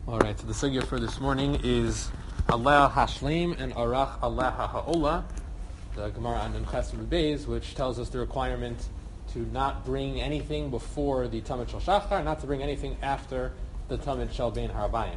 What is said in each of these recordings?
All right, so the sugya for this morning is Allah Hashlim and Arach Allah Ha'ola, the Gemara on Ches Beis, which tells us the requirement to not bring anything before the Tamid Shel Shachar, not to bring anything after the Tamid Shel Bein Harabayim.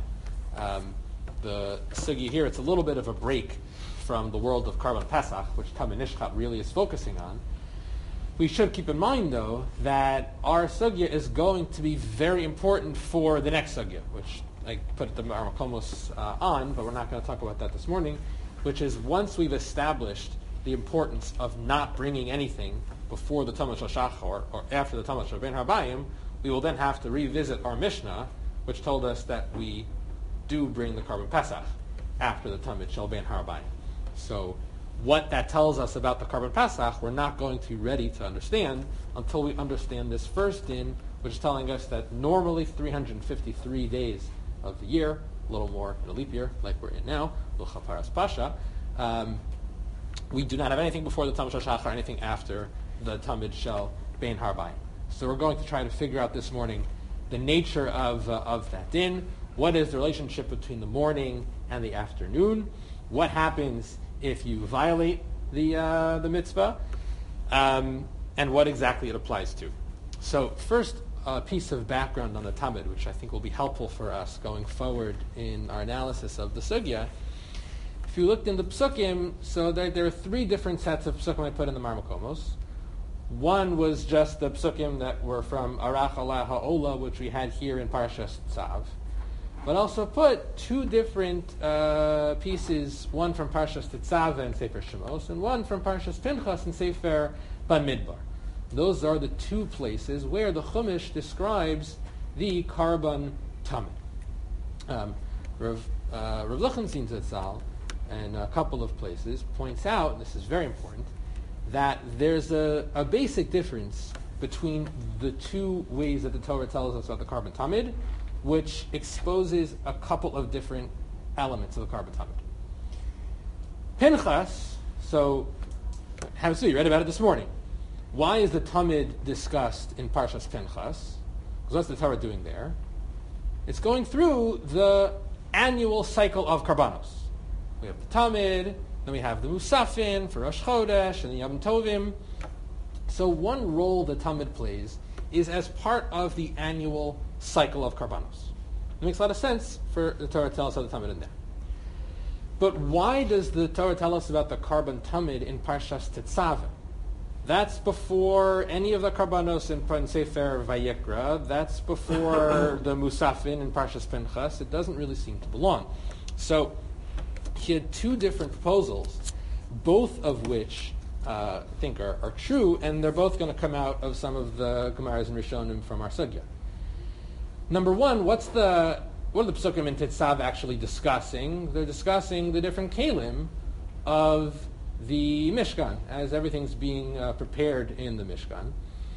The sugya here, it's a little bit of a break from the world of Karban Pesach, which Tamid Nishchat really is focusing on. We should keep in mind, though, that our sugya is going to be very important for the next sugya, which I put the Makomos on, but we're not going to talk about that this morning, which is once we've established the importance of not bringing anything before the Tamid Shel Shachar or after the Tamid Shel Bein Harabayim, we will then have to revisit our Mishnah, which told us that we do bring the Karban Pesach after the Tamid Shel Bein Harabayim. So what that tells us about the Karban Pesach, we're not going to be ready to understand until we understand this first din, which is telling us that normally 353 days of the year, a little more in a leap year, like we're in now, L'chaparas Pasha, we do not have anything before the Tamid Shel Shachar, anything after the Tamid Shel Bein Harabayim. So we're going to try to figure out this morning the nature of that din. What is the relationship between the morning and the afternoon? What happens if you violate the mitzvah? And what exactly it applies to. So first, a piece of background on the Tamid, which I think will be helpful for us going forward in our analysis of the sugya. If you looked in the psukim, so there are three different sets of psukim I put in the Marmakomos. One was just the psukim that were from Arach Allah Ha'ola, which we had here in Parashas Tzav. But also put two different pieces, one from Parashas Tetzaveh and Sefer Shemos, and one from Parashas Pinchas and Sefer Bamidbar. Those are the two places where the Chumash describes the Karban Tamid. Rav Lichenstein Zatzal, and a couple of places, points out, and this is very important, that there's a basic difference between the two ways that the Torah tells us about the Karban Tamid, which exposes a couple of different elements of the Karban Tamid. Pinchas, so, you read about it this morning. Why is the Tamid discussed in Parshas Pinchas? Because what's the Torah doing there? It's going through the annual cycle of Karbanos. We have the Tamid, then we have the Musafin for Rosh Chodesh and the Yom Tovim. So one role the Tamid plays is as part of the annual cycle of Karbanos. It makes a lot of sense for the Torah to tell us about the Tamid in there. But why does the Torah tell us about the Karban Tamid in Parshas Tetzaveh? That's before any of the Karbanos in Sefer Vayikra. That's before the Musafin in Parshas Pinchas. It doesn't really seem to belong. So he had two different proposals, both of which I think are true, and they're both going to come out of some of the Gemaras and Rishonim from our sugya. Number one, what are the Psukim in Tetzav actually discussing? They're discussing the different kelim of the Mishkan, as everything's being prepared in the Mishkan.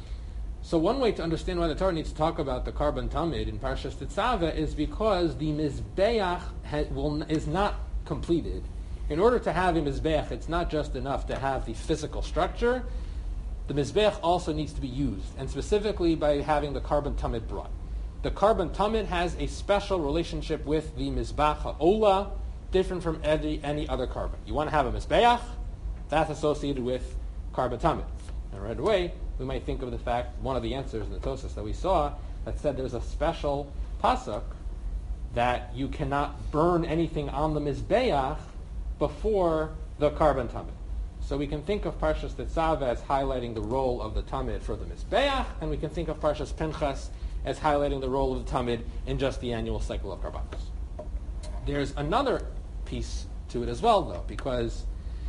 So one way to understand why the Torah needs to talk about the Karban Tamid in Parshas Tetzaveh is because the Mizbeach is not completed. In order to have a Mizbeach, it's not just enough to have the physical structure. The Mizbeach also needs to be used, and specifically by having the Karban Tamid brought. The Karban Tamid has a special relationship with the Mizbach HaOla, different from any other Karban. You want to have a Mizbeach, that's associated with Karban Tamid. And right away, we might think of the fact, one of the answers in the Tosas that we saw, that said there's a special pasuk that you cannot burn anything on the Mizbeach before the Karban Tamid. So we can think of Parshas Tetzaveh as highlighting the role of the Tamid for the Mizbeach, and we can think of Parshas Pinchas as highlighting the role of the Tamid in just the annual cycle of Karbanos. There's another piece to it as well, though, because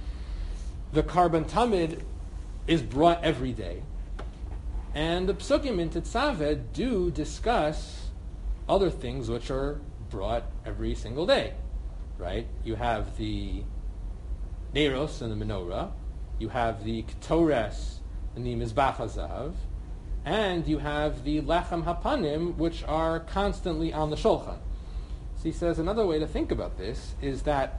the Karban Tamid is brought every day, and the Psukim in Tetzaveh do discuss other things which are brought every single day, right? You have the Neiros and the Menorah, you have the Ketores and the Mizbach HaZahav, and you have the Lechem HaPanim, which are constantly on the Shulchan. So he says another way to think about this is that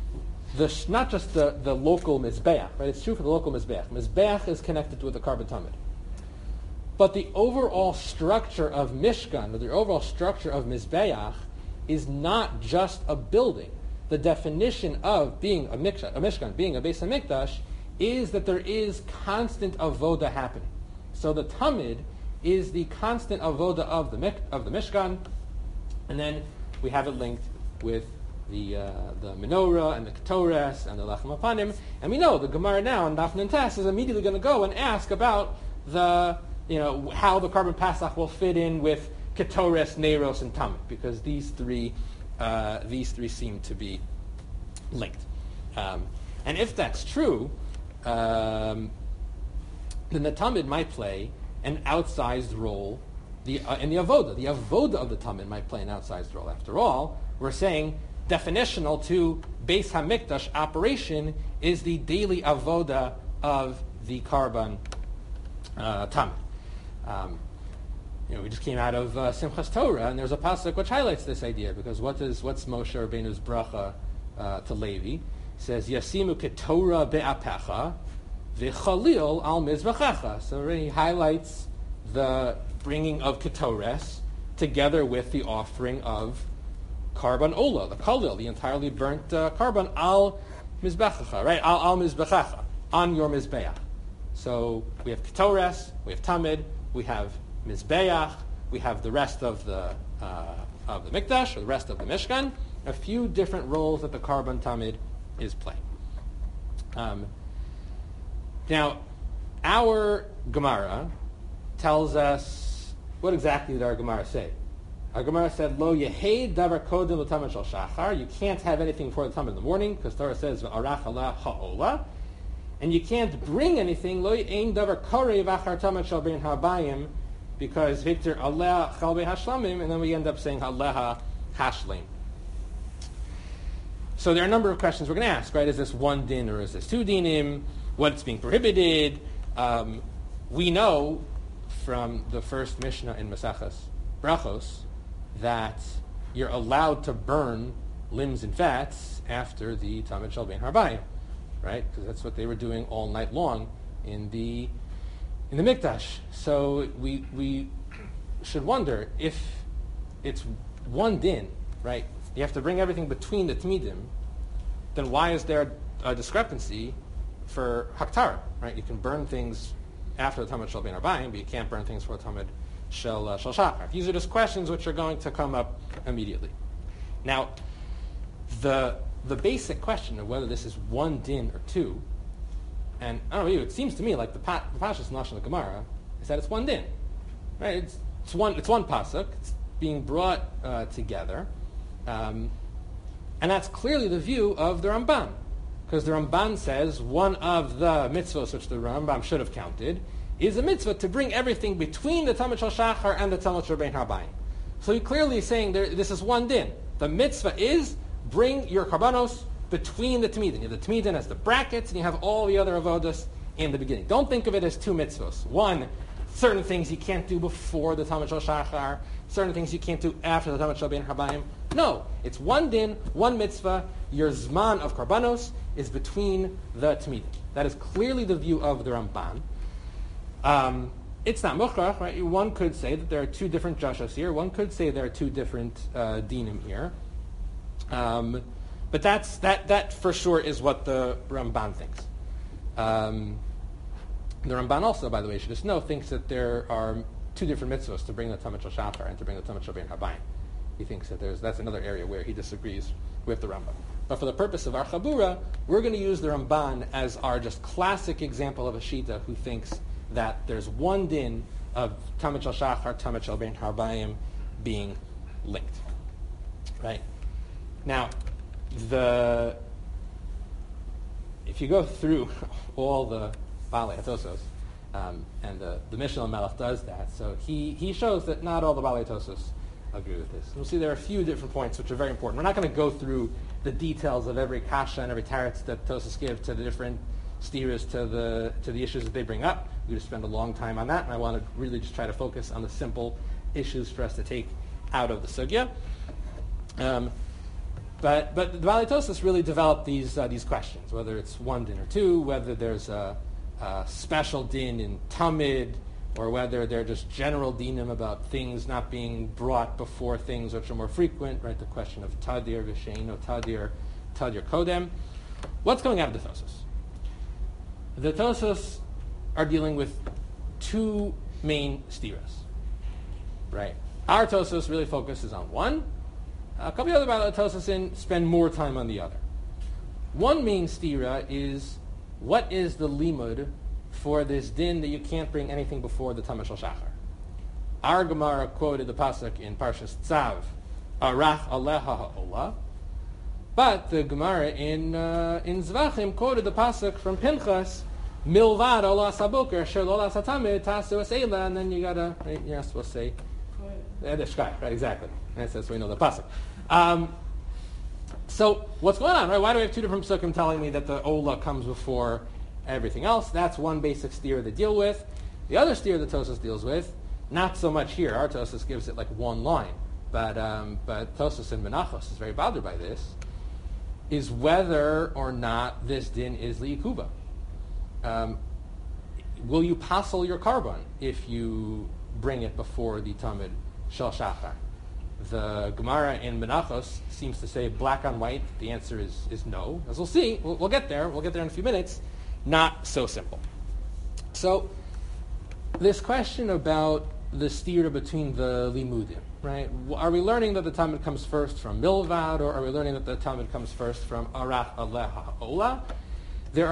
not just the local Mizbeach, right? It's true for the local Mizbeach. Mizbeach is connected with the Karban Tamid. But the overall structure of Mishkan, or the overall structure of Mizbeach, is not just a building. The definition of being a Mishkan, being a Beis HaMikdash, is that there is constant avoda happening. So the Tamid is the constant avoda of the Mishkan, and then we have it linked with the menorah and the ketores and the lechem apanim, and we know the Gemara now in Daf Nun Tes is immediately going to go and ask about how the Karban Pasach will fit in with ketores, neiros, and tamid, because these three seem to be linked. And if that's true, then the tamid might play an outsized role in the avoda. The avoda of the tamid might play an outsized role. After all, we're saying definitional to Beis HaMikdash operation is the daily avoda of the Karban tamid. We just came out of Simchas Torah, and there's a pasuk which highlights this idea, because what's Moshe Rabbeinu's bracha to Levi? It says, Yasimu ketorah be'apecha v'chalil al mizbechecha. So he highlights the bringing of ketores together with the offering of Karban Ola, the Khalil, the entirely burnt Karban, al Mizbechacha, right? Al Mizbechacha, on your Mizbeach. So we have Ketores, we have Tamid, we have Mizbeach, we have the rest of the Mikdash, or the rest of the Mishkan, a few different roles that the Karban Tamid is playing. Now, our Gemara tells us, what exactly did our Gemara say? Our Gemara said, "Lo yehed davar kodem l'tamid shel shachar." You can't have anything before the tamid in the morning, because Torah says v'arach ala ha'ola, and you can't bring anything lo ein davar korei v'achar tamid shel bein habayim, because Victor aleh chalbe hashlamim, and then we end up saying aleha hashlim. So there are a number of questions we're going to ask. Right? Is this one din or is this two dinim? What's being prohibited? We know from the first Mishnah in Maseches Brachos that you're allowed to burn limbs and fats after the Tamid Shel Bein Harbayim, right? Because that's what they were doing all night long in the Mikdash. So we should wonder, if it's one din, right? You have to bring everything between the Tmidim, then why is there a discrepancy for Haktara, right? You can burn things after the Tamid Shel Bein Harbayim, but you can't burn things for the Tamid Shel Shachar. These are just questions which are going to come up immediately. Now, the basic question of whether this is one din or two, and I don't know, it seems to me like the Pashas Lashon of the Gemara is that it's one din, right? It's one pasuk. It's being brought together, and that's clearly the view of the Ramban, because the Ramban says one of the mitzvahs which the Rambam should have counted is a mitzvah to bring everything between the Tamid Shel Shachar and the Tamid Shel Bein Harbayim. So he clearly is saying this is one din. The mitzvah is bring your karbanos between the Tmidim. You have the Tmidim as the brackets, and you have all the other avodas in the beginning. Don't think of it as two mitzvahs. One, certain things you can't do before the Tamid Shel Shachar, certain things you can't do after the Tamid Shel Bein Harbayim. No, it's one din, one mitzvah. Your zman of karbanos is between the Tmidim. That is clearly the view of the Ramban. It's not mukhrach, right? One could say that there are two different jashas here. One could say there are two different dinim here. But that for sure is what the Ramban thinks. The Ramban also, by the way, should just know, thinks that there are two different mitzvahs to bring the Tamid Shel Shachar and to bring the Tamid Shel Bein Harbayim. He thinks that that's another area where he disagrees with the Rambam. But for the purpose of our Chabura, we're going to use the Ramban as our just classic example of a Shita who thinks that there's one din of Tamid Shel Shachar, Tamid Shel Bein Harbayim being linked. Right? Now, if you go through all the Balei Tosos, and the Mishnah Melech does that, so he shows that not all the Balei Tosos agree with this. We'll see there are a few different points which are very important. We're not going to go through the details of every kasha and every taretz that Tosos give to the different steers to the issues that they bring up. We just spend a long time on that, and I want to really just try to focus on the simple issues for us to take out of the sugya. But the Balei Tosos really developed these questions, whether it's one din or two, whether there's a special din in Tamid or whether they're just general dinim about things not being brought before things which are more frequent, right? The question of tadir v'sheino tadir kodem. What's coming out of the Tosos? The Tosos are dealing with two main stiras, right? Our Tosos really focuses on one. A couple of other Tosos spend more time on the other. One main stira is, what is the limud for this din that you can't bring anything before the Tamid Shel Shachar? Our Gemara quoted the pasuk in Parshas Tzav, Arach Aleha Ha'olah, but the Gemara in Zvachim quoted the pasuk from Pinchas, Milvad Olah Saboker Asher Lolah Satamid Tasu Asela, and then you're not supposed to say Shkai, right? Exactly. And that's we know the pasuk. So what's going on, right? Why do we have two different psukim telling me that the Ola comes before everything else? That's one basic steer they deal with. The other steer that Tosos deals with, not so much here. Our Tosos gives it like one line, but Tosos in Menachos is very bothered by this, is whether or not this din is li'ikuba. Will you passel your carbon if you bring it before the Tamid Shel Shachar? The Gemara in Menachos seems to say black on white. The answer is no. As we'll see, we'll get there. We'll get there in a few minutes. Not so simple. So this question about the steer between the limudim, right? Are we learning that the Talmud comes first from Milvad, or are we learning that the Talmud comes first from Arach Aleha Ola? There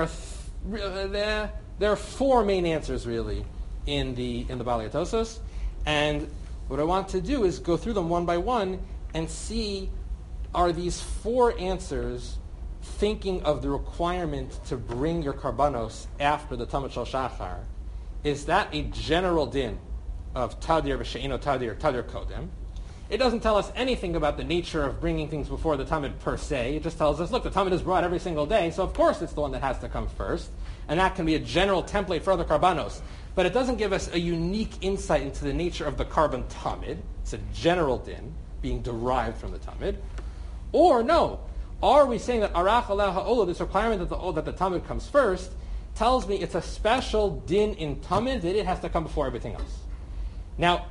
are four main answers really in the Balei Tosos, and what I want to do is go through them one by one and see, are these four answers thinking of the requirement to bring your karbanos after the Tamid Shel Shachar? Is that a general din of tadir v'she'ino tadir kodem? It doesn't tell us anything about the nature of bringing things before the Tamid per se. It just tells us, look, the Tamid is brought every single day, so of course it's the one that has to come first. And that can be a general template for other karbanos. But it doesn't give us a unique insight into the nature of the carbon Tamid. It's a general din being derived from the Tamid. Or no, are we saying that Arach Aleha Ha'olah, this requirement that the Tamid comes first, tells me it's a special din in Tamid that it has to come before everything else? Now,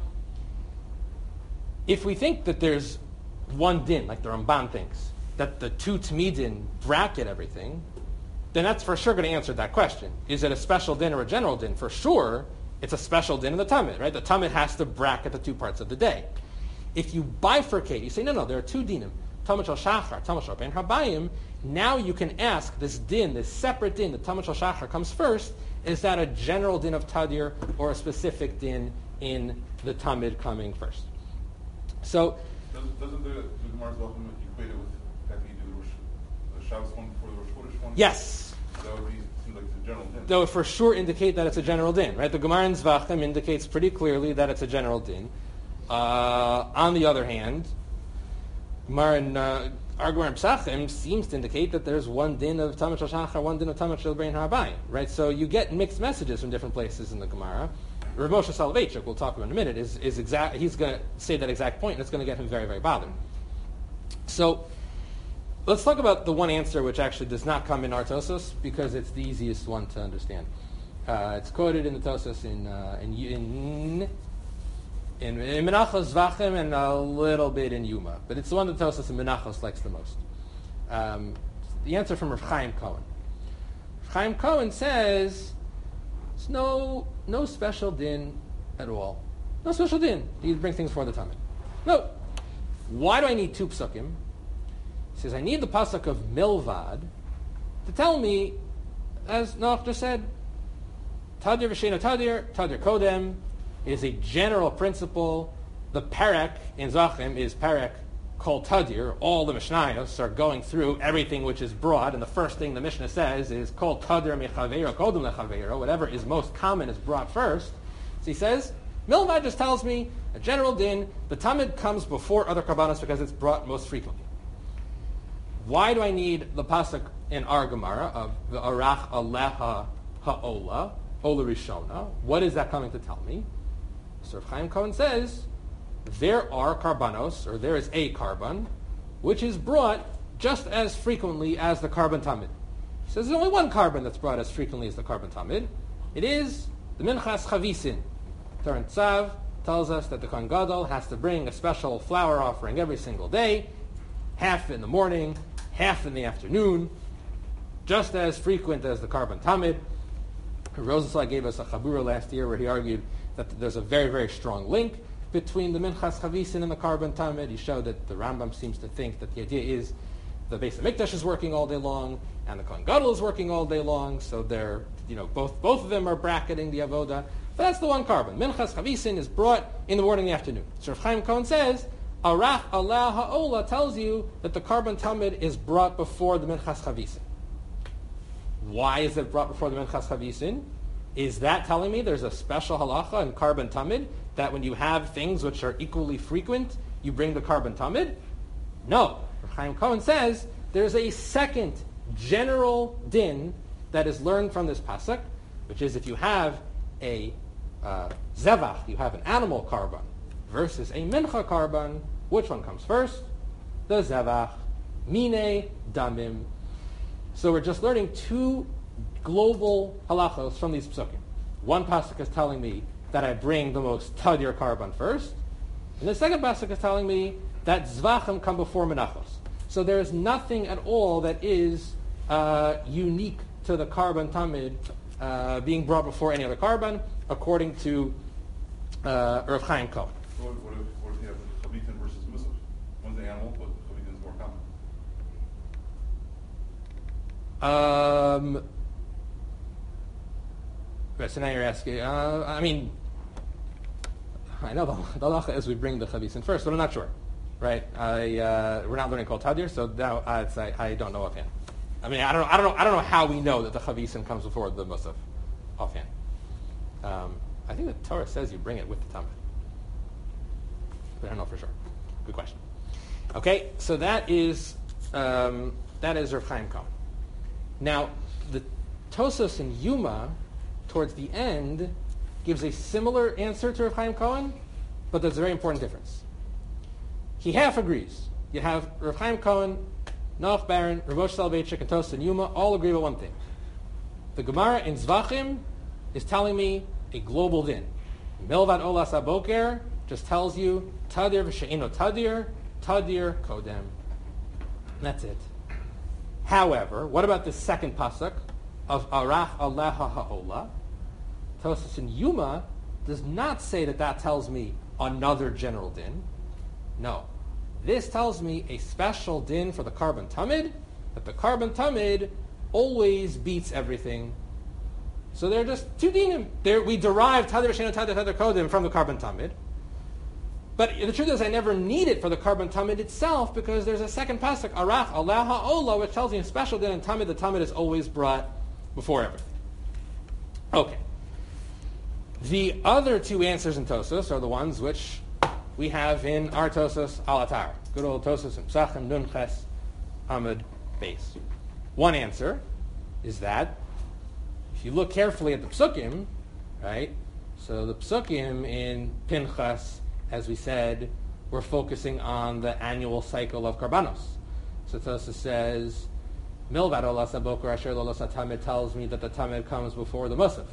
if we think that there's one din, like the Ramban thinks, that the two Tamidin bracket everything, then that's for sure going to answer that question. Is it a special din or a general din? For sure, it's a special din in the Tamid, right? The Tamid has to bracket the two parts of the day. If you bifurcate, you say, no, there are two dinim, Tamid Shel Shachar, Tamid Shel Ben Habayim, now you can ask this din, this separate din, the Tamid Shel Shachar comes first, is that a general din of Tadir or a specific din in the Tamid coming first? So, doesn't the Gemara's Welcome equate it with that you do the Shabbos one before the Rosh Chodesh one? Yes. That would seem like it's a general din. That would for sure indicate that it's a general din, right? The Gemara in Zvachim indicates pretty clearly that it's a general din. On the other hand, our Gemara in Pesachim seems to indicate that there's one din of Tamid Shel Shachar, one din of Tamid Shel Ben Habayim, right? So you get mixed messages from different places in the Gemara. Rav Moshe Soloveitchik, we'll talk about in a minute, is exact. He's going to say that exact point, and it's going to get him very, very bothered. So let's talk about the one answer which actually does not come in our Tosos, because it's the easiest one to understand. It's quoted in the Tosos in Menachos Zvachim and a little bit in Yuma, but it's the one that Tosos in Menachos likes the most. The answer from Rav Chaim Cohen. Rav Chaim Cohen says it's no special din at all. No special din. You bring things for the Tamid. No. Why do I need two psukim? He says, I need the pasuk of Milvad to tell me, as Noach just said, Tadir v'sheino tadir kodem is a general principle. The perek in Zachim is perek called Tadir. All the Mishnayos are going through everything which is broad, and the first thing the Mishnah says is called Tadir mechaveiro kodem lechaveiro. Whatever is most common is brought first. So he says, Milvad just tells me a general din. The Tamid comes before other karbanos because it's brought most frequently. Why do I need the pasuk in our Gemara of the Arach Aleha Ha'ola, Ola Rishona? What is that coming to tell me? So Rav Chaim Cohen says, there are karbanos, or there is a karban, which is brought just as frequently as the karban Tamid. He says there's only one karban that's brought as frequently as the karban Tamid. It is the Minchas Chavisin. Torah and Tzav tells us that the Kohen Gadol has to bring a special flour offering every single day, half in the morning, half in the afternoon, just as frequent as the Karban Tamid. Rosenzweig gave us a Chabura last year where he argued that there's a very, very strong link between the Minchas Chavisin and the Karban Tamid. He showed that the Rambam seems to think that the idea is the Beis HaMikdash is working all day long and the Kohen Gadol is working all day long, so they're, both of them are bracketing the Avoda. But that's the one Karban. Minchas Chavisin is brought in the morning and the afternoon. So Rav Chaim Cohen says, Arach Allah Ha'ola tells you that the Karban Tamid is brought before the Minchas Chavisin. Why is it brought before the Minchas Chavisin? Is that telling me there's a special halacha in Karban Tamid that when you have things which are equally frequent, you bring the Karban Tamid? No. Rav Chaim Cohen says there's a second general din that is learned from this pasuk, which is if you have a zevach, you have an animal karban, versus a mincha karban, which one comes first? The zevach, mine damim. So we're just learning two global halachos from these psukim. One pasuk is telling me that I bring the most tadir karban first, and the second pasuk is telling me that zvachim come before menachos. So there is nothing at all that is unique to the Karban Tamid being brought before any other Karban, according to Rav Chaim Cohen. So what if you have Chavitin versus Musaf? One's an animal, but Chavitin is more common. Right, so now you're asking, I know the halacha is we bring the Chavitin first, but I'm not sure. Right, we're not learning Kol Tadir, so now I don't know offhand. I don't know how we know that the Chavisin comes before the Musaf offhand. I think the Torah says you bring it with the Tamid, but I don't know for sure. Good question. Okay, so that is Rav Chaim Cohen. Now, the Tosos in Yuma, towards the end, gives a similar answer to Rav Chaim Cohen, but there's a very important difference. He half agrees. You have Rav Chaim Cohen, Noach Baron, Rav Moshe Soloveitchik, and Tosfos and Yuma all agree about one thing. The Gemara in Zvachim is telling me a global din. Milvad Olas Aboker just tells you Tadir v'she'eno Tadir, Tadir Kodem. And that's it. However, what about the second pasuk of Arach Allah Ha'ola? Tosfos and Yuma does not say that tells me another general din. No. This tells me a special din for the Karban Tamid, that the Karban Tamid always beats everything. So they're just two dinim. We derive Tadir Sheno Tadir Tadir Kodim from the Karban Tamid. But the truth is I never need it for the Karban Tamid itself because there's a second pasuk, Arach Allah Ha'ola, which tells me a special din in Tamid. The Tamid is always brought before everything. Okay. The other two answers in Tosfos are the ones which we have in our Tosfos al Atar. Good old Tosfos and Psachim, Nun Ches, Amud, Beis. One answer is that if you look carefully at the Psukim, right? So the Psukim in Pinchas, as we said, we're focusing on the annual cycle of Karbanos. So Tosfos says, Milvad Olas Aboker Asher Lolas HaTamid tells me that the Tamid comes before the Musaf.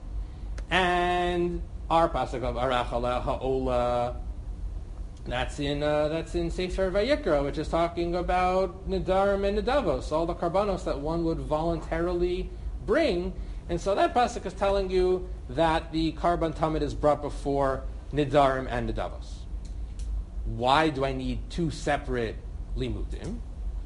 And our pasuk of Arach Allah Ha'ola, that's in Sefer Vayikra, which is talking about Nidarim and Nidavos, all the karbanos that one would voluntarily bring. And so that pasuk is telling you that the Karban Tamid is brought before Nidarim and Nidavos. Why do I need two separate limudim?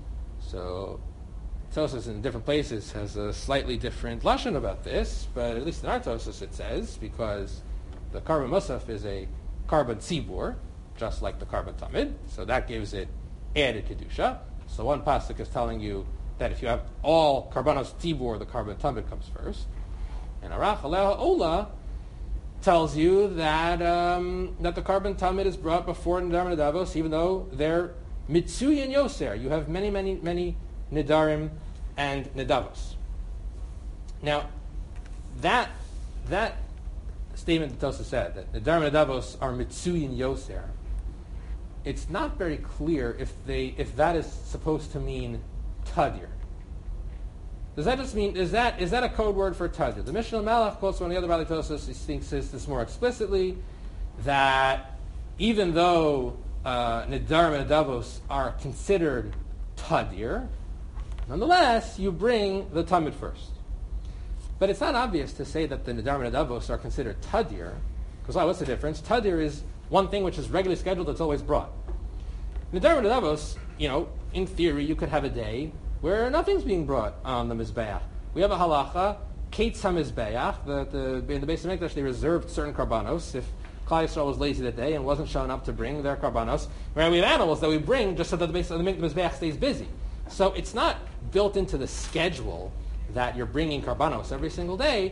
So Tosfos in different places has a slightly different lashon about this, but at least in our Tosfos it says, because the Karban Musaf is a Karban Tzibur, just like the Karban Tamid, so that gives it added Kedusha. So one pasuk is telling you that if you have all Karbanos Tzibur, the Karban Tamid comes first. And Arach Allah Ha'ola tells you that that the Karban Tamid is brought before Nidarim and Nidavos, even though they're Mitsui and Yoser. You have many, many, many Nidarim and Nidavos. Now, that statement that Tosfos said, that Nidarim and Nidavos are Mitsui and Yoser, it's not very clear if that is supposed to mean Tadir. Does that just mean, is that a code word for tadir? The Mishnah Malach quotes one of the other Baalei Tosafos, he thinks this more explicitly, that even though Nidarim and Nedavos are considered tadir, nonetheless, you bring the Tamid first. But it's not obvious to say that the Nidarim and Nedavos are considered tadir, because what's the difference? Tadir is one thing which is regularly scheduled that's always brought. Nidarim and Nedavos, in theory, you could have a day where nothing's being brought on the Mizbeach. We have a halacha, Ketz HaMizbeach, in the Beis HaMikdash they reserved certain karbanos. If Klal Yisrael was lazy that day and wasn't showing up to bring their karbanos, where we have animals that we bring just so that the Mizbeach stays busy. So it's not built into the schedule that you're bringing karbanos every single day.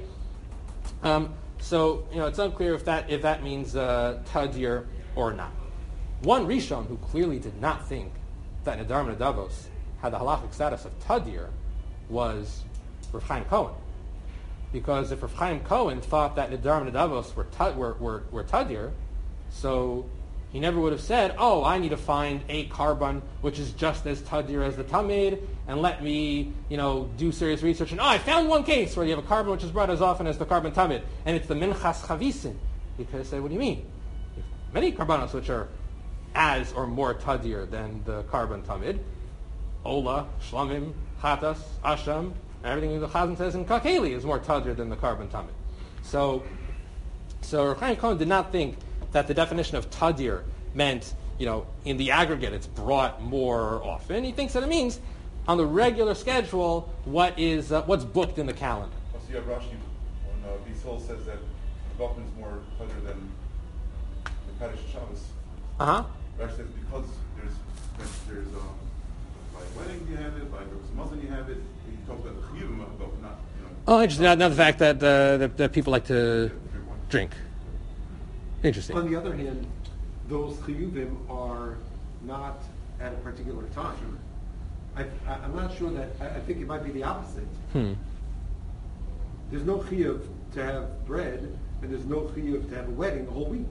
So it's unclear if that means tadir or not. One Rishon who clearly did not think that Nidarim and Nedavos had the halachic status of tadir was Rav Chaim Cohen, because if Rav Chaim Cohen thought that Nidarim and Nedavos were tadir, so he never would have said, I need to find a carbon which is just as tadir as the tamid, and let me, do serious research. And I found one case where you have a carbon which is brought as often as the carbon tamid, and it's the minchas chavisin. He could have said, what do you mean? Many carbonos which are as or more tadir than the carbon tamid, Ola, Shlamim, Chatas, Asham, and everything the Chazan says in Kakeli is more tadir than the carbon tamid. So Rav Chaim Cohen did not think that the definition of tadir meant, in the aggregate it's brought more often. He thinks that it means on the regular schedule what's booked in the calendar. So you have Rashi when Bissol says that Goffman is more tadir than the Kaddish Shabbos. Rashi says because there's by wedding you have it, by Muslim you have it. He talks about the chiyuvim of Goffman, not interesting. Not the fact that people like to drink. Interesting. On the other hand, those chiyuvim are not at a particular time. I'm not sure that. I think it might be the opposite. There's no chiyuv to have bread, and there's no chiyuv to have a wedding the whole week.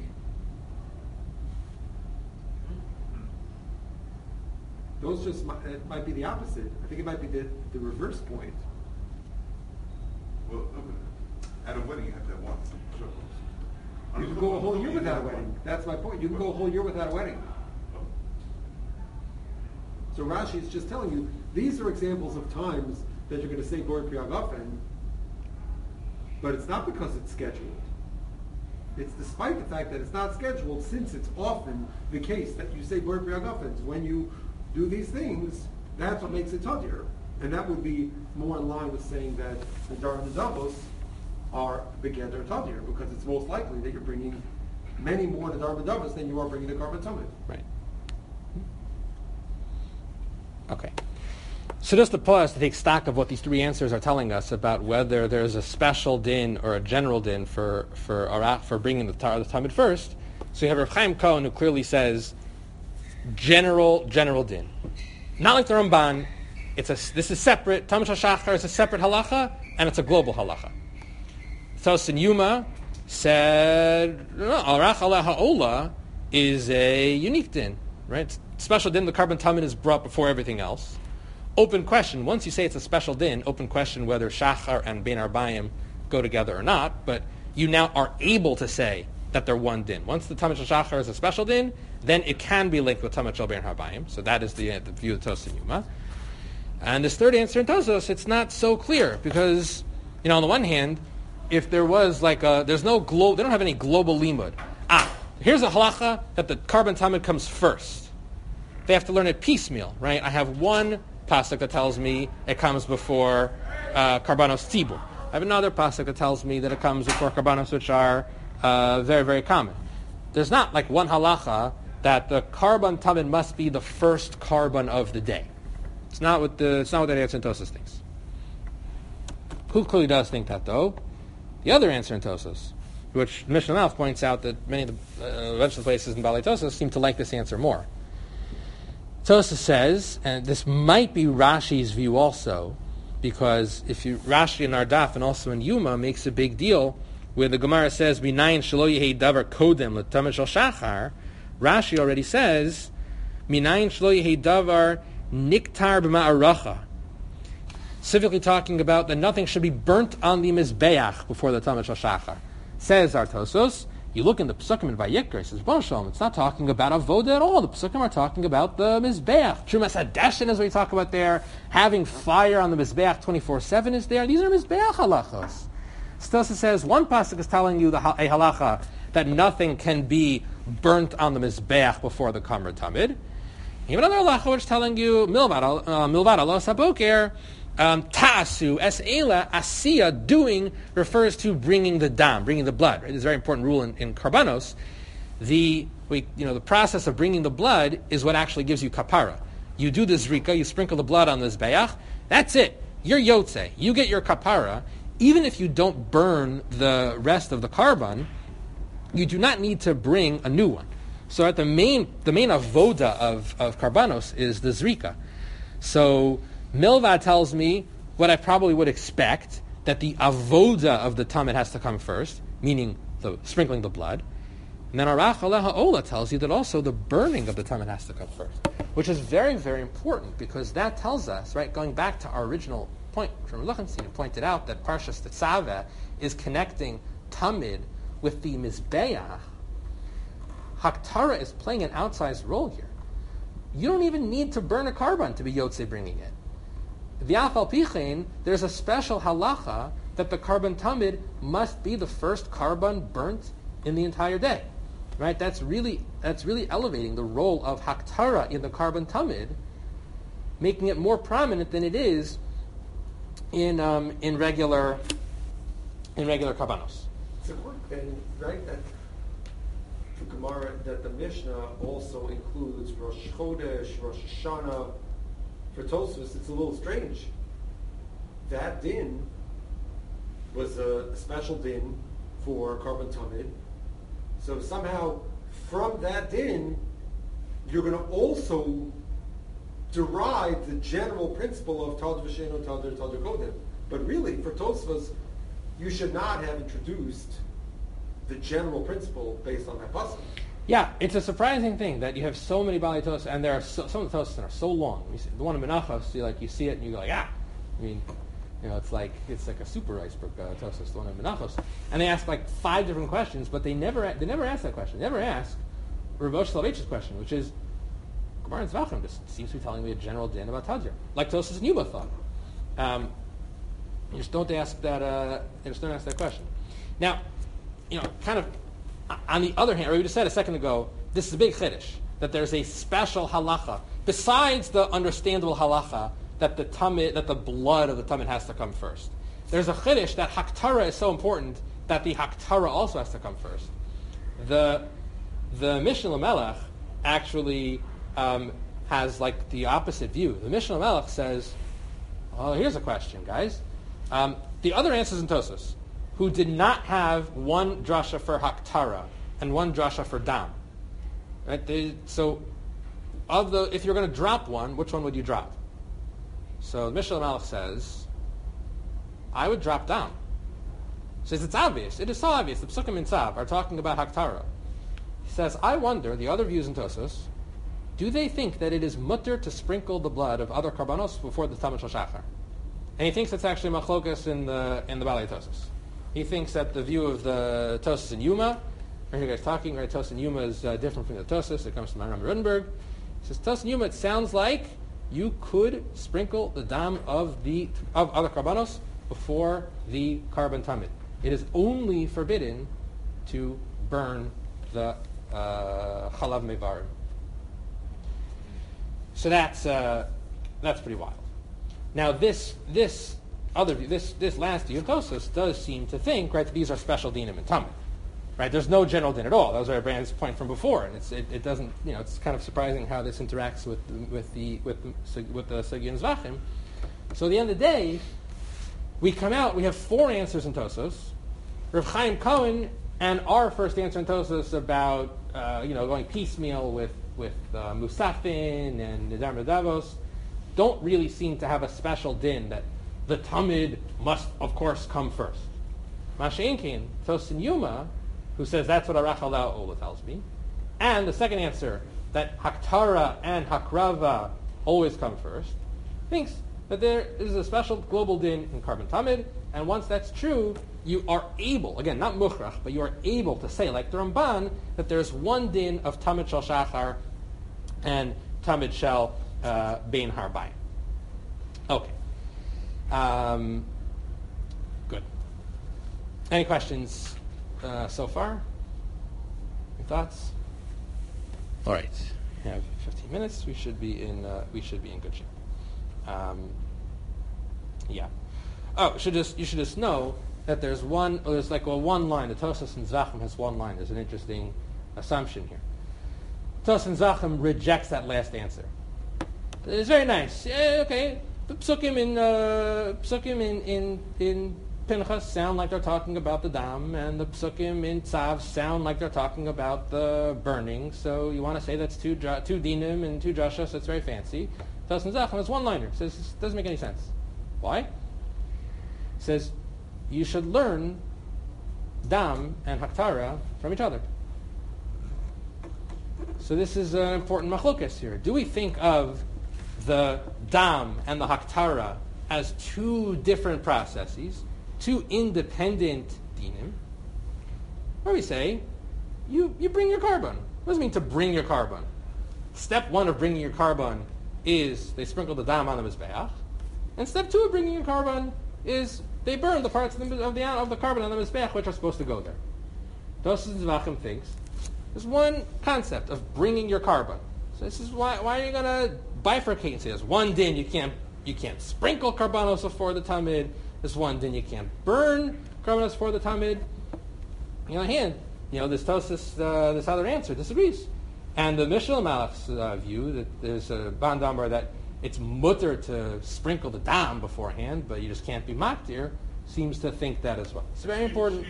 It might be the opposite. I think it might be the reverse point. Well, at a wedding you have to have one. Sure. You can go a whole year without a wedding. That's my point. You can go a whole year without a wedding. So Rashi is just telling you, these are examples of times that you're going to say Bor Priyagafen, but it's not because it's scheduled. It's despite the fact that it's not scheduled, since it's often the case that you say Bor Priyagafen. When you do these things, that's what makes it tadir. And that would be more in line with saying that the Nidarim and Nedavos are begeder tadir, because it's most likely that you're bringing many more Nidarim and Nedavos than you are bringing the carbon tamid. Right. Okay. So just to pause to take stock of what these three answers are telling us about whether there's a special din or a general din for bringing the tamid first. So you have Rav Chaim Cohen who clearly says general din. Not like the Ramban. This is separate. Tamid HaShachar is a separate halacha, and it's a global halacha. Tosin Yuma said, Arach ala ha'ola is a unique din, right? Special din, the carbon tamid is brought before everything else. Open question, once you say it's a special din, open question whether Shachar and Bein Arbayim go together or not, but you now are able to say that they're one din. Once the Tamid Shel Shachar is a special din, then it can be linked with Tamid Shel Bein Arbayim. So that is the view of Tosin Yuma. And this third answer in Tosos, it's not so clear, because, on the one hand, if there was they don't have any global limud. Here's a halacha that the carbon tamid comes first. They have to learn it piecemeal, right? I have one pasuk that tells me it comes before karbanos tzibur. I have another pasuk that tells me that it comes before karbanos which are very, very common. There's not like one halacha that the carbon tamid must be the first carbon of the day. It's not what that answer in Tosos thinks. Who clearly does think that, though? The other answer in Tosos, which Mishnah Malach points out that many of the rest of the places in Baalei Tosos seem to like this answer more. Tosos says, and this might be Rashi's view also, because Rashi in Ardaf and also in Yuma makes a big deal where the Gemara says, "Minayin shelo yehei davar kodem l'tamid shel shachar." Rashi already says, "Minayin shelo yehei davar niktar b'ma'aracha." specifically talking about that nothing should be burnt on the Mizbeach before the Tamid Shel Shachar. Says our Tosos, you look in the Pesukim in Vayikra, it says, Bon Shalom, it's not talking about Avoda at all. The Pesukim are talking about the Mizbeach. Trumas Hadeshin is what we talk about there. Having fire on the Mizbeach 24/7 is there. These are Mizbeach halachos. Stosa says, one pasuk is telling you a halacha that nothing can be burnt on the Mizbeach before the Kamar Tamid. Even another halacha which is telling you, Milvad Allah Saboker, Ta'asu, Es'ela, Asiya, doing, refers to bringing the dam, bringing the blood. Right? It's a very important rule in Karbanos. The process of bringing the blood is what actually gives you kapara. You do the zrika, you sprinkle the blood on the Zbeach, that's it. You're yotze. You get your kapara. Even if you don't burn the rest of the karban, you do not need to bring a new one. So the main avoda of karbanos is the zrika. So Milvad tells me what I probably would expect, that the avoda of the tamid has to come first, meaning the sprinkling the blood. And then Arach Aleha Ola tells you that also the burning of the tamid has to come first, which is very, very important, because that tells us, right, going back to our original point, from Luchenstein pointed out that Parshas Tetzaveh is connecting tamid with the Mizbeach. Haktara is playing an outsized role here. You don't even need to burn a karban to be Yotze bringing it. V'afal pichein, there's a special halacha that the karban tamid must be the first karban burnt in the entire day. Right? That's really elevating the role of haktara in the karban tamid, making it more prominent than it is in regular karbanos. It's important then, right, that the Gemara, that the Mishnah also includes Rosh Chodesh, Rosh Hashanah. For Tosfos, it's a little strange. That din was a special din for karban tamid. So somehow, from that din, you're going to also derive the general principle of Tad V'Sheno, Tad Kodem. But really, for Tosfos, you should not have introduced the general principle based on that pasuk. Yeah, it's a surprising thing that you have so many Bali Tosas, and there are some of the Tosas that are so long. You see, the one in Menachos, you see it and you go like, I mean, it's like a super iceberg Tosas, the one in Menachos. And they ask like 5 different questions, but they never ask that question. They never ask Rav Moshe Soloveitch's question, which is, Gemara and Zvachim just seems to be telling me a general din about Tadjir, like Tosas and Yuba thought. You just don't ask that question. Now, kind of. On the other hand, we just said a second ago, this is a big chiddush, that there's a special halacha, besides the understandable halacha that the blood of the tamid has to come first. There's a chiddush that haktara is so important that the haktara also has to come first. The Mishnah Lamelech actually has like the opposite view. The Mishnah Lamelech says, here's a question, guys. The other answers in Tosas, who did not have one drasha for haktara and one drasha for dam. Right? If you're going to drop one, which one would you drop? So Mishnah Malach says, I would drop dam. He says it's obvious. It is so obvious. The Psukim in Tzav are talking about haktara. He says, I wonder, the other views in Tosas, do they think that it is mutter to sprinkle the blood of other karbanos before the Tamid Shel Shachar? And he thinks it's actually machlokas in the Balei Tosas. He thinks that the view of the Tosas and Yuma, right, you guys talking, right? Tosas and Yuma is different from the Tosas. It comes from Aram Rudenberg. He says Tosas and Yuma, it sounds like you could sprinkle the dam of other karbanos before the karban tamid. It is only forbidden to burn the chalav mevarim. So that's pretty wild. Now this other view, this last view of Tosas does seem to think, right, that these are special dinim and tamid. Right, there's no general din at all. That was our Brand's point from before, and it doesn't. It's kind of surprising how this interacts with the Sugya and Zvachim. So at the end of the day, we have 4 answers in Tosas. Rav Chaim Cohen and our first answer in Tosas about going piecemeal with Musafin and Nidar Medavos don't really seem to have a special din that the Tamid must, of course, come first. Masha'inkin, Tosin Yuma, who says that's what Arach Aleha Ola tells me, and the second answer, that Haktara and Hakrava always come first, thinks that there is a special global din in carbon tamid, and once that's true, you are able, again, not mukhrach, but you are able to say, like the Ramban, that there's one din of tamid shel shachar and tamid shel bein harbayim. Okay. Good. Any questions so far? Any thoughts? All right. We have 15 minutes. We should be in good shape. Yeah. Oh, you should just know that there's one line. The Tosas and Zachem has one line. There's an interesting assumption here. Tosas and Zachem rejects that last answer. It's very nice. Yeah, okay. The psukim in Pinchas sound like they're talking about the dam, and the psukim in Tzav sound like they're talking about the burning. So you want to say that's two dinim and two drashas? That's very fancy. Tosas and Zachem has one liner. Says it doesn't make any sense. Why? It says you should learn dam and haktara from each other. So this is an important machlokas here. Do we think of the dam and the haktara as two different processes, two independent dinim? Or we say, you bring your carbon. What does it mean to bring your carbon? Step one of bringing your carbon is they sprinkle the dam on the mizbeach, and step two of bringing your carbon is they burn the parts of the carbon on the mizbeach which are supposed to go there. Tosas Zvachim thinks there's one concept of bringing your carbon. So this is why are you going to bifurcate and say there's one din you can't sprinkle karbanos for the tamid. There's one din you can't burn karbanos for the tamid. On the other hand, this Tosas, this other answer disagrees. And the Mishnah Malach's view that there's a bandamar that it's mutter to sprinkle the dam beforehand, but you just can't be maktir, seems to think that as well. It's very important.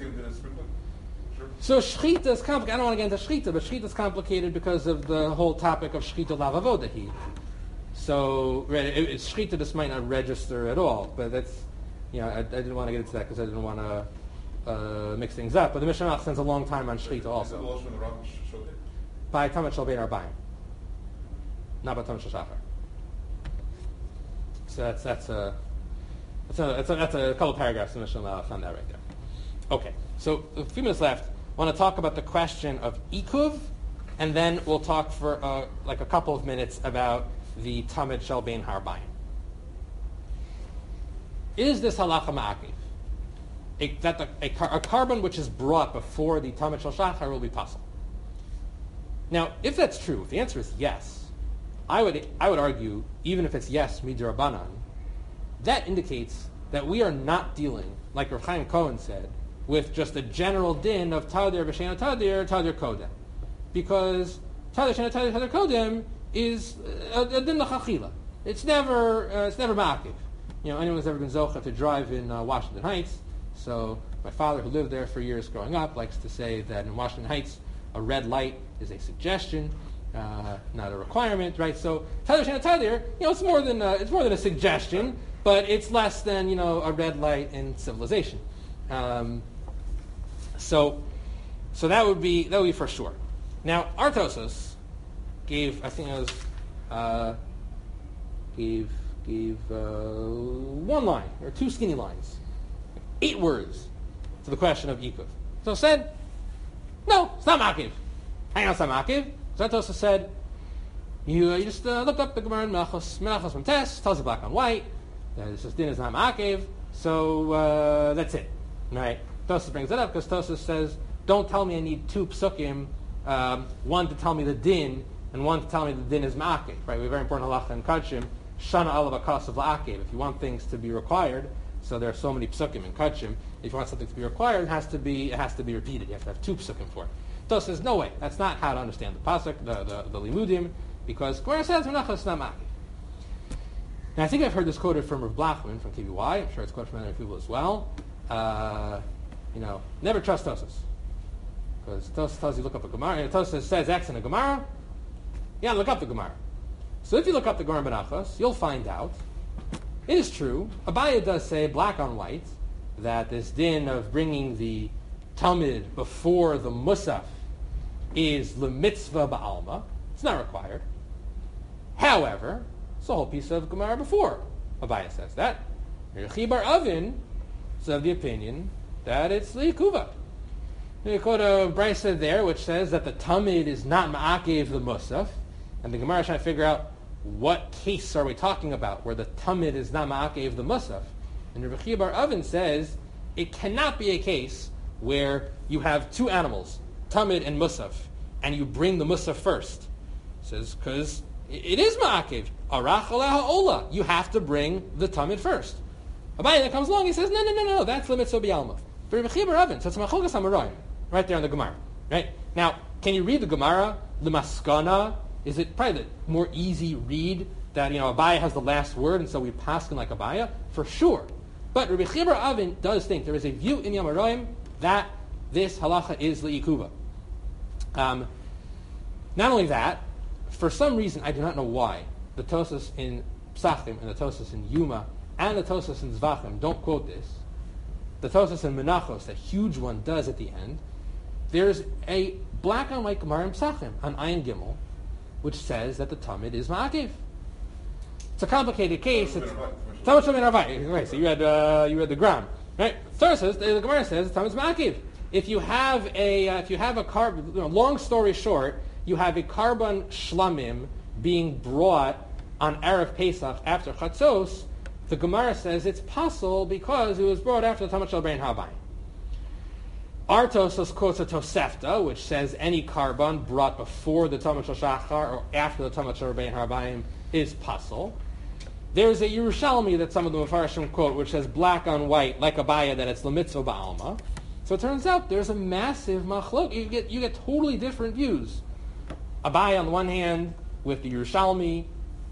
So shchita is complicated. I don't want to get into shchita, but shchita is complicated because of the whole topic of shchita lavavodahi. So shchita just might not register at all, but that's I didn't want to get into that because I didn't want to mix things up. But the Mishnah Malach spends a long time on shchita also. By tamid shel bein harbayim, not by tamid shel shachar. So that's a couple of paragraphs in the Mishnah Malach on that right there. Okay, so a few minutes left. I want to talk about the question of ikuv, and then we'll talk for a couple of minutes about the tamid shel bein harbayim. Is this halacha ma'akiv? That a carbon which is brought before the tamid shel shachar will be possible. Now, if that's true, if the answer is yes, I would argue, even if it's yes midrabanan, that indicates that we are not dealing, like Rav Chaim Cohen said, with just a general din of tadir b'sheina tadir kodem, because tadir b'sheina tadir kodem is a din l'chachila. It's never ma'akiv. Anyone who's ever been zocha to drive in Washington Heights. So my father, who lived there for years growing up, likes to say that in Washington Heights, a red light is a suggestion, not a requirement, right? So tadir b'sheina tadir, it's more than a suggestion, but it's less than a red light in civilization. So that would be for sure. Now our Tosas gave, I think it was gave one line or two skinny lines, 8 words to the question of ikuv. So it said, no, it's not makiv. Hang on, it's not makiv. So Tosas said, you just look up the Gemara in Menachos Memtes, tells you black on white that this din is not makiv. So that's it, right? Tosas brings it up because Tosas says, don't tell me I need 2 psukim, one to tell me the din and one to tell me the din is ma'akev. Right? We have a very important halacha in Kachim, shana alav akas of la'akev. If you want things to be required, so there are so many psukim in Kachim, if you want something to be required, it has to be repeated. You have to have 2 psukim for it. Tosas says, no way, that's not how to understand the pasuk, the limudim, because Gemara says menachos is not ma'akev. Now I think I've heard this quoted from Rav Blachman from KBY. I'm sure it's quoted from other people as well. Never trust Tosas. Because Tosas tells you look up a Gemara. Tosas says X in a Gemara. Yeah, look up the Gemara. So if you look up the Gemara Menachos, you'll find out. It is true. Abaye does say, black on white, that this din of bringing the Talmud before the Musaf is lemitzvah ba'alma. It's not required. However, it's a whole piece of Gemara before Abaye says that. Rechi bar Avin is of the opinion that it's liikuva. You quote a brisa there which says that the tamid is not ma'akev the musaf, and the Gemara is trying to figure out what case are we talking about where the tamid is not ma'akev the musaf. And Rechi bar Avin says it cannot be a case where you have two animals, tamid and musaf, and you bring the musaf first. It says because it is ma'akev. Arach aleha ola. You have to bring the tamid first. Abaye that comes along, he says, no, that's the mitzvah b'yalma. For Rechi bar Avin, so it's machlokas hamarayim, right there in the Gemara. Right? Now, can you read the Gemara, the maskana? Is it probably the more easy read that, Abaye has the last word, and so we paskin like Abaye? For sure. But Rechi bar Avin does think there is a view in Yamarayim that this halacha is li'ikuva. Not only that, for some reason, I do not know why, the Tosas in Psachim and the Tosas in Yuma and the Tosas in Zvachim don't quote this. The Tosas in Menachos, a huge one, does at the end. There's a black and white Gemara in Psachim on Ayin Gimel, which says that the Tamid is Ma'akev. It's a complicated case. It's Tamid Shomei Arvai. Right, so you read the Gram, right? The Gemara says the Tamid is Ma'akev. If you have a carbon, long story short, you have a carbon shlamim being brought on Erev Pesach after Chatzos. The Gemara says it's possible because it was brought after the Tamid Shel Bein Habayim. Our Tosas quotes a Tosefta, which says any carbon brought before the Tamid Shel Shachar or after the Tamid Shel Bein Habayim is possible. There's a Yerushalmi that some of the Mefarshim quote, which says black on white, like Abaye, that it's L'mitzvah Ba'alma. So it turns out there's a massive machlok. You get totally different views. Abaye on the one hand with the Yerushalmi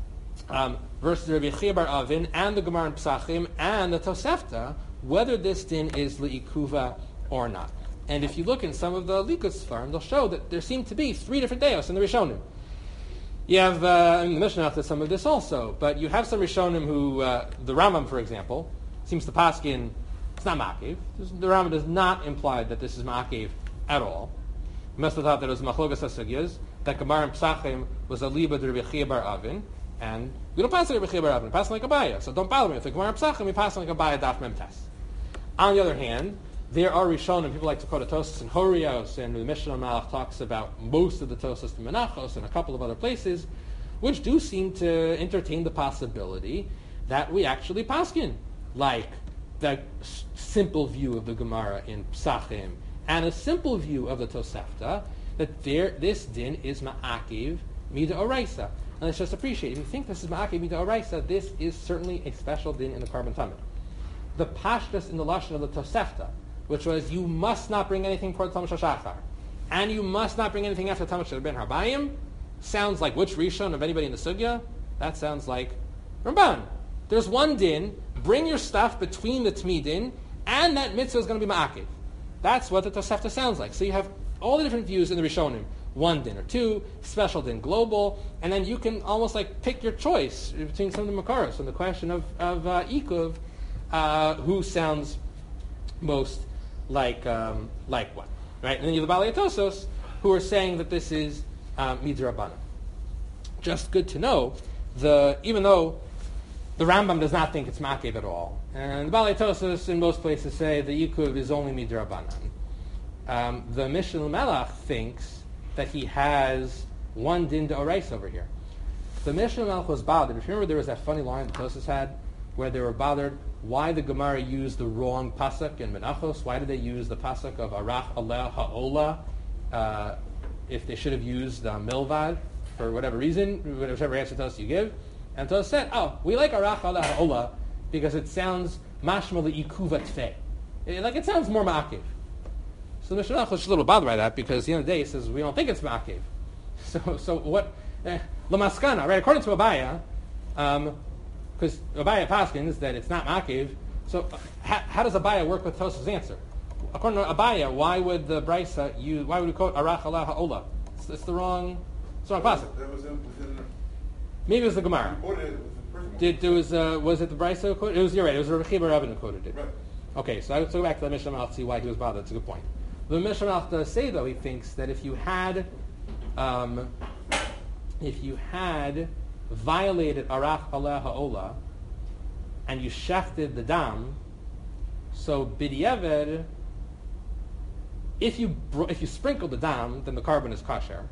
versus Rabbi Chia bar Avin and the Gemara in Psachim and the Tosefta, whether this din is li'ikuva or not. And if you look in some of the Likud Sfarim, they'll show that there seem to be three different deos in the Rishonim. You have, the Mishnah does some of this also, but you have some Rishonim who, the Rambam, for example, seems to paskin, it's not ma'akev. The Rambam does not imply that this is ma'akev at all. You must have thought that it was machlogas hasugyas, that Gemara in Psachim was a liba to Rabbi Chia bar Avin, and we don't pass like Rabbi Chia bar Avin, we pass like Abaye, so don't bother me. If the Gemara in Psachim, we pass like Abaye daf mem tes. On the other hand, there are Rishonim, people like to quote a Tosas in Horios, and the Mishnah Malach talks about most of the Tosas in Menachos and a couple of other places, which do seem to entertain the possibility that we actually paskin, like the simple view of the Gemara in Psachim, and a simple view of the Tosefta, that this din is ma'akiv mida oraisa. And let's just appreciate, if you think this is ma'akiv mida oraisa, this is certainly a special din in the carbon tamid. The pashtus in the lashon of the Tosefta, which was you must not bring anything before the Tamid Shel Shachar, and you must not bring anything after Tamid Shel Bein Habayim, sounds like which Rishon of anybody in the Sugya? That sounds like Ramban. There's one din, bring your stuff between the Tmidin, and that mitzvah is going to be ma'akiv. That's what the Tosefta sounds like. So you have all the different views in the Rishonim. One din or two, special din, global, and then you can almost like pick your choice between some of the Makaros on the question of Ikuv, who sounds most like what, right? And then you have the Balei Tosos, who are saying that this is midrabanan. Just good to know, even though the Rambam does not think it's ma'akev at all, and the Balei Tosos in most places say the Yikuv is only midrabanan. The Mishnah Melach thinks that he has one din d'orais over here. The Mishnah Melach was bothered. If you remember, there was that funny line the Tosos had, where they were bothered why the Gemara used the wrong pasuk in Menachos. Why did they use the pasuk of Arach Aleh Ha'ola if they should have used Milvad for whatever reason, whichever answer Tosos you give? And Tosos said, we like Arach Aleh Ha'ola because it sounds mashma li'ikuva tfei. Like it sounds more ma'akiv. So the Mishnah Melach was just a little bothered by that because at the end of the day he says we don't think it's ma'akiv. So what? Lamaskana, right? According to Abaye, because Abaye paskins that it's not ma'akiv. So how does Abaye work with Tos's answer? According to Abaye, why would the Brisa use? Why would we quote Arach Aleh Ha'ola? It's the wrong pasuk. That was within. Maybe it was the Gemara. Was it the Brisa quote? You're right. It was Rabbi Chia bar Avin who quoted it. Right. Okay, so I go back to the Mishnah Malach to see why he was bothered. That's a good point. The Mishnah Malach does say though he thinks that if you had violated Arach Aleh Ha'ola, and you shechted the dam, so b'diavad, if you sprinkle the dam, then the carbon is kosher.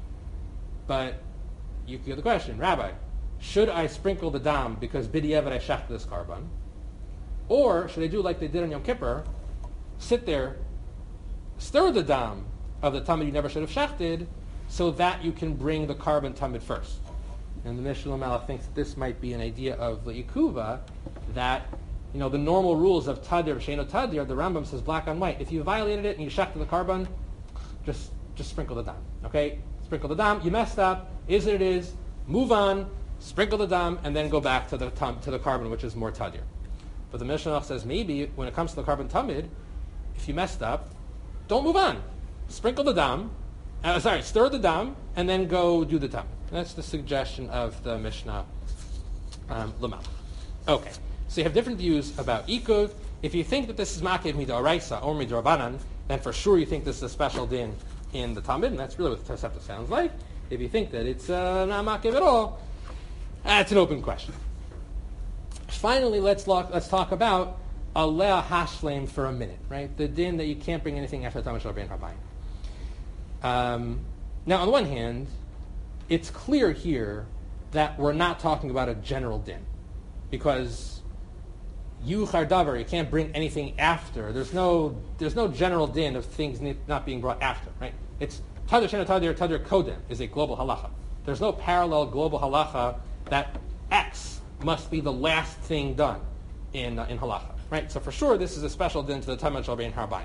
But you get the question, Rabbi, should I sprinkle the dam because b'diavad I shechted this carbon? Or should I do like they did on Yom Kippur, sit there, stir the dam of the tamid you never should have shechted, so that you can bring the carbon tamid first? And the Mishnah Malach thinks that this might be an idea of Le'ikuva, that the normal rules of tadir, sheino tadir, the Rambam says black on white. If you violated it and you shechted the carbon, just sprinkle the dam. Okay? Sprinkle the dam. You messed up. Is it is. Move on. Sprinkle the dam, and then go back to the carbon, which is more tadir. But the Mishnah says maybe when it comes to the carbon tamid, if you messed up, don't move on. Sprinkle the dam, stir the dam, and then go do the tamid. That's the suggestion of the Mishnah Lamal. Okay, so you have different views about ikuv. If you think that this is makiv midoraisa or midorabanan, then for sure you think this is a special din in the tamid, and that's really what Tosefta sounds like. If you think that it's not makiv at all, that's an open question. Finally, let's talk about aleh hashleim for a minute, right? The din that you can't bring anything after Tamid Shel Bein Harbayim. Now, on the one hand, it's clear here that we're not talking about a general din, because you chardavar, you can't bring anything after. There's no general din of things not being brought after, right? It's tadir shena tadir kodem is a global halacha. There's no parallel global halacha that X must be the last thing done in halacha, right? So for sure, this is a special din to the Tamid Shel Bein Harbayim.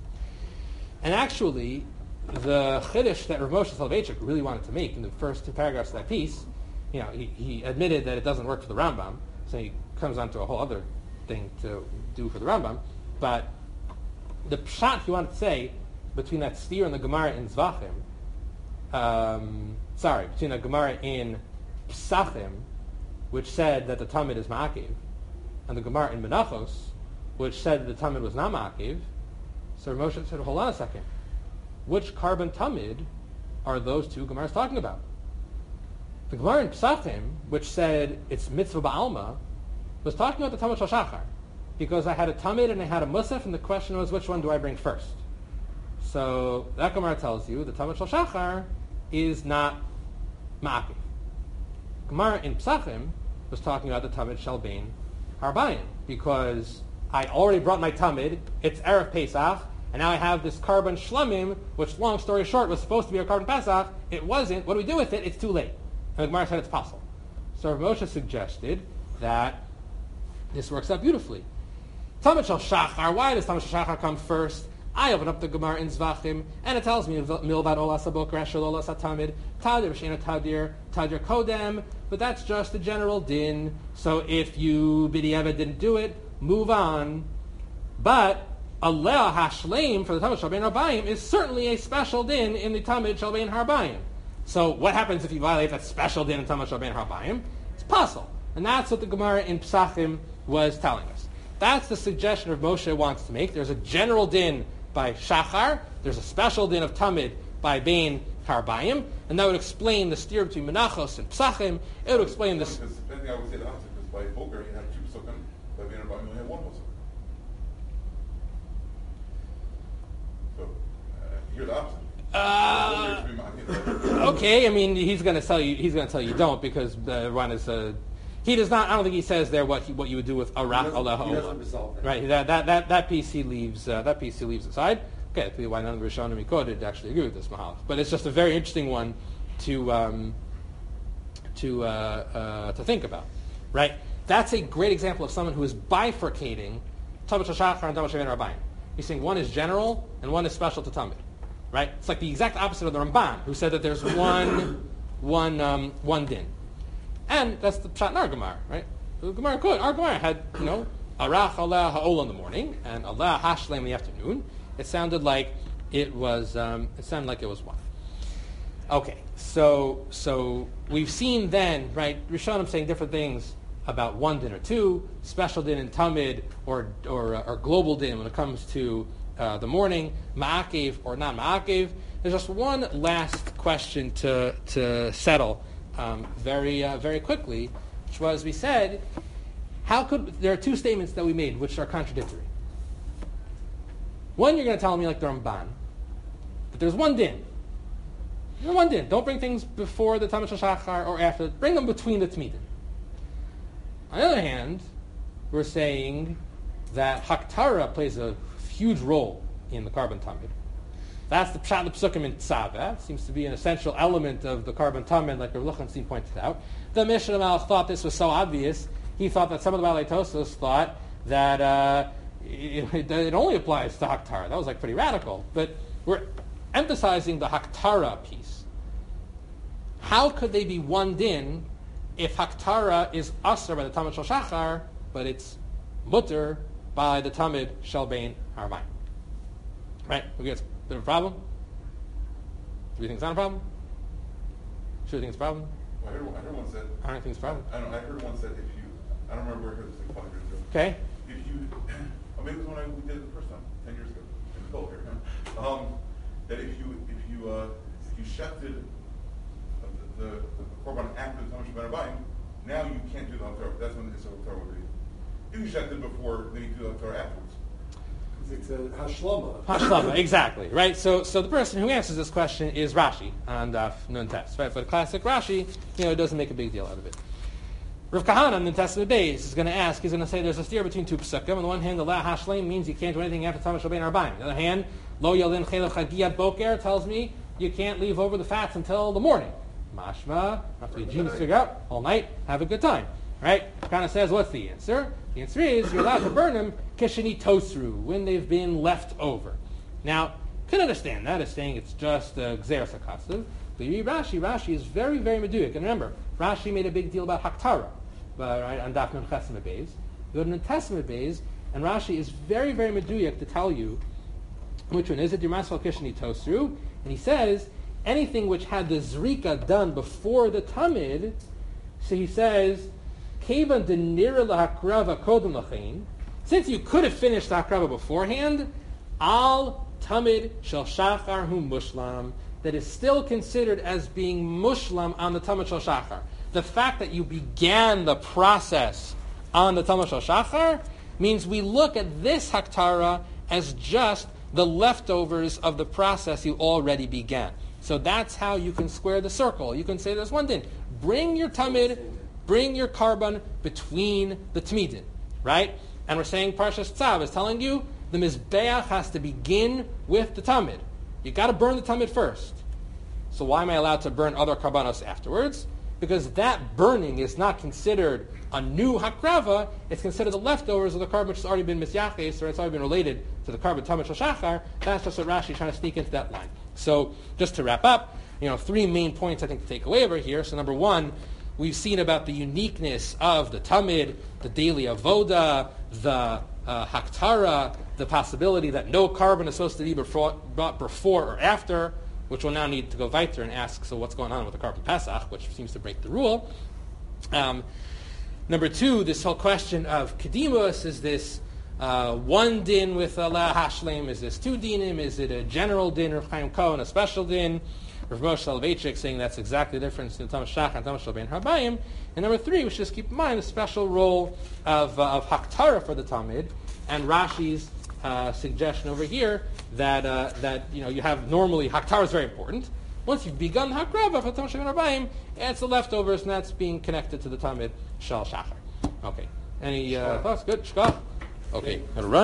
And actually, the chiddush that Rav Moshe Soloveitchik really wanted to make in the first two paragraphs of that piece, he admitted that it doesn't work for the Rambam, so he comes on to a whole other thing to do for the Rambam. But the pshat he wanted to say between that steer and the Gemara in Zvachim, between the Gemara in Psachim, which said that the Tamid is ma'akiv, and the Gemara in Menachos, which said that the Tamid was not ma'akiv. So Moshe said, hold on a second. Which carbon Tamid are those two Gemaras talking about? The Gemara in Psachim, which said it's mitzvah ba'alma, was talking about the Tamid Shel Shachar, because I had a Tamid and I had a Musaf, and the question was, which one do I bring first? So that Gemara tells you the Tamid Shel Shachar is not ma'akiv. Gemara in Psachim was talking about the Tamid Shel Bein Harbayim, because I already brought my Tamid, it's Erev Pesach, and now I have this carbon shlamim, which, long story short, was supposed to be a carbon Pesach. It wasn't. What do we do with it? It's too late. And the Gemara said it's possible. So Rav Moshe suggested that this works out beautifully. Tamid Shel Shachar, why does Tamid Shel Shachar come first? I open up the Gemara in Zvachim, and it tells me milvad olas habokar shel olas hatamid tadir sheina tadir kodem. But that's just a general din. So if you b'diavad didn't do it, move on. But aleh hashleim for the Tamid Shel Bein Harbayim is certainly a special din in the Tamid Shel Bein Harbayim. So what happens if you violate that special din in Tamid Shel Bein Harbayim? It's possible, and that's what the Gemara in Psachim was telling us. That's the suggestion Rav Moshe wants to make. There's a general din by Shachar, there's a special din of Tamid by Bein Harbayim, and that would explain the steer between Menachos and Psachim. It would explain this. Because depending, I would say the opposite, because by Boker you have two Psukim, by Bein Harbayim you have one Psukim. So, you're the opposite. Okay, I mean he's going to tell you don't, because one is he does not. I don't think he says there what you would do with Arak Aleho. He doesn't resolve that. Right. That piece he leaves. That piece he leaves aside. Okay, that's why none of the Rishonim Mikoded actually agree with this Mahalach. But it's just a very interesting one to think about. Right. That's a great example of someone who is bifurcating Tamid Shel Shachar and Tamid Shel Bein Harbayim. He's saying one is general and one is special to Tamid. Right. It's like the exact opposite of the Ramban, who said that there's one din. And that's the pshat in our Gemara, right? The Gemara could. Our Gemara had, arach aleh ha'ol in the morning and aleh hashleim in the afternoon. It sounded like it was. One. Okay, so we've seen then, right? Rishonim saying different things about one din or two, special din in Tamid, or global din when it comes to the morning, ma'akev or not ma'akev. There's just one last question to settle very quickly, which was, we said, There are two statements that we made which are contradictory. One, you're going to tell me like the Ramban, but there's one din. There's one din. Don't bring things before the Tamid Shel Shachar or after. Bring them between the Tmidin. On the other hand, we're saying that Haktara plays a huge role in the Karban Tamid. That's the Pshat L'Psukim in Tzaveh. It seems to be an essential element of the Karban Tamid, like Rav Luchanstein pointed out. The Mishnah Malach thought this was so obvious, he thought that some of the Balei Tosos thought that it only applies to Haktara. That was like pretty radical. But we're emphasizing the Haktara piece. How could they be one din if Haktara is Asr by the Tamid Shel Shachar, but it's Mutter by the Tamid Shel Bein Harbayim? Right? We get a bit of a problem? Do we think it's not a problem? Sure you think it's a problem? I heard one said. I don't think it's a problem. I heard one said I don't remember where I heard this like 5 years ago. Okay. If you, maybe it was when we did it the first time, 10 years ago, in the cold here. That if you shefted the korban after the Tamid Shel Bein Harbayim, now you can't do the Haktara. That's when it's a Haktara would be. If you shefted before, then you do the Haktara afterwards. It's a hashlama. Hashlama, exactly, right? So the person who answers this question is Rashi on Daf Nun Tes, right? For the classic Rashi, it doesn't make a big deal out of it. Rav Kahana on the Testament Beis is going to ask, he's going to say there's a steer between two psukim. On the one hand, the La Hashleim means you can't do anything after Tamid Shel Bein Harbayim. On the other hand, Lo Yalin Chelev Chagiyat Boker tells me you can't leave over the fats until the morning. Mashma, have to be a genius to figure out, all night, have a good time. Right? Kind of says, what's the answer? The answer is you're allowed to burn them kishani tosru, when they've been left over. Now, could understand that as saying it's just gzeras hakasav. But you read Rashi is very, very meduic. And remember, Rashi made a big deal about Haktara, right, on Daf Nun Chesed Beis. You go to Nun Testament Beis, and Rashi is very, very meduic to tell you which one is it. Dimasval kishani tosru, and he says anything which had the zrika done before the tamid. So he says, Kevan de nira lahakrava kodem lachein. Since you could have finished the hakrava beforehand, al tamid shel shachar hu mushlam, that is still considered as being mushlam on the Tamid Shel Shachar. The fact that you began the process on the Tamid Shel Shachar means we look at this Haktara as just the leftovers of the process you already began. So that's how you can square the circle. You can say there's one thing. Bring your Tamid, bring your Karban between the Tmidin, right? And we're saying Parshas Tzav is telling you the Mizbeach has to begin with the Tamid. You got to burn the Tamid first. So why am I allowed to burn other Karbanos afterwards? Because that burning is not considered a new Hakrava, it's considered the leftovers of the Karban which has already been Misyaches, or it's already been related to the Karban Tamid Shel Shachar. That's just what Rashi is trying to sneak into that line. So just to wrap up, 3 main points I think to take away over here. So number one, we've seen about the uniqueness of the Tamid, the daily avoda, the Haktara, the possibility that no Karban is supposed to be brought before or after, which we'll now need to go weiter and ask, so what's going on with the Karban Pesach, which seems to break the rule. Number two, this whole question of Kedimus, is this one din with La Hashleim, is this 2 dinim, is it a general din, Rav Chaim Cohen, a special din? Rav Moshe Soloveitchik saying that's exactly the difference in Tamid Shachar and Tamid Shel Bein Harbayim. And number 3, we should just keep in mind the special role of Haktara for the Tamid, and Rashi's suggestion over here that you have normally Haktara is very important. Once you've begun Hakrava for Tamid Shel Bein Harbayim, it's the leftovers, and that's being connected to the Tamid Shel Shachar. Okay. Any thoughts? Good. Shkach. Okay. Gotta run.